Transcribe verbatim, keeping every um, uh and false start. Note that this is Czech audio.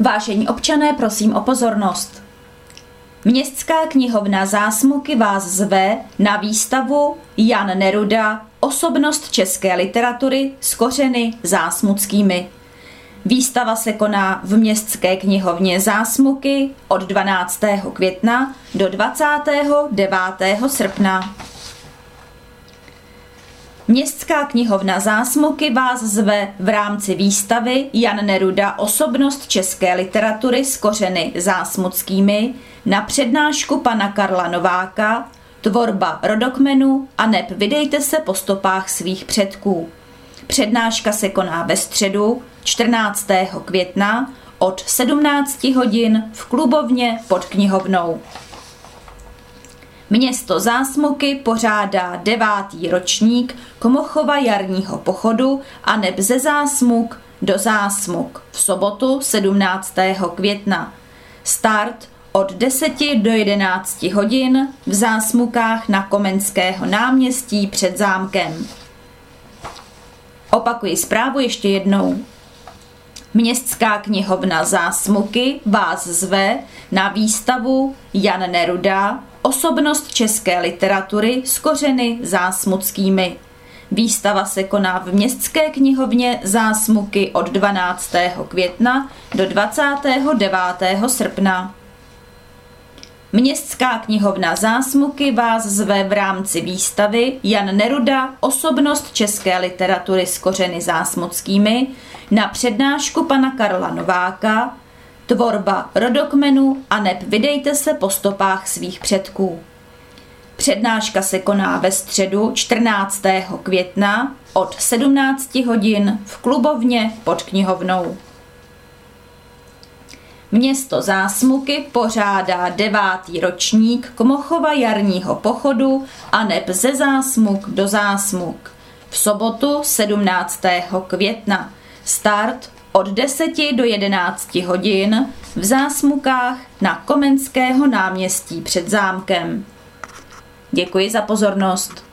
Vážení občané, prosím o pozornost. Městská knihovna Zásmuky vás zve na výstavu Jan Neruda – osobnost české literatury s kořeny zásmuckými. Výstava se koná v Městské knihovně Zásmuky od dvanáctého května do dvacátého devátého srpna. Městská knihovna Zásmuky vás zve v rámci výstavy Jan Neruda – osobnost české literatury s kořeny zásmuckými na přednášku pana Karla Nováka Tvorba rodokmenu aneb vydejte se po stopách svých předků. Přednáška se koná ve středu čtrnáctého května od sedmnácti hodin v klubovně pod knihovnou. Město Zásmuky pořádá devátý ročník Komochova jarního pochodu aneb ze Zásmuk do Zásmuk v sobotu sedmnáctého května. Start od deseti do jedenácti hodin v Zásmukách na Komenského náměstí před zámkem. Opakuji zprávu ještě jednou. Městská knihovna Zásmuky vás zve na výstavu Jan Neruda – osobnost české literatury s kořeny zásmuckými. Výstava se koná v Městské knihovně Zásmuky od dvanáctého května do dvacátého devátého srpna. Městská knihovna Zásmuky vás zve v rámci výstavy Jan Neruda – osobnost české literatury s kořeny zásmuckými na přednášku pana Karla Nováka Tvorba rodokmenu aneb vydejte se po stopách svých předků. Přednáška se koná ve středu čtrnáctého května od sedmnácti hodin v klubovně pod knihovnou. Město Zásmuky pořádá devátý ročník Komochova jarního pochodu aneb ze Zásmuk do Zásmuk v sobotu sedmnáctého května. Start od deseti do jedenácti hodin v Zásmukách na Komenského náměstí před zámkem. Děkuji za pozornost.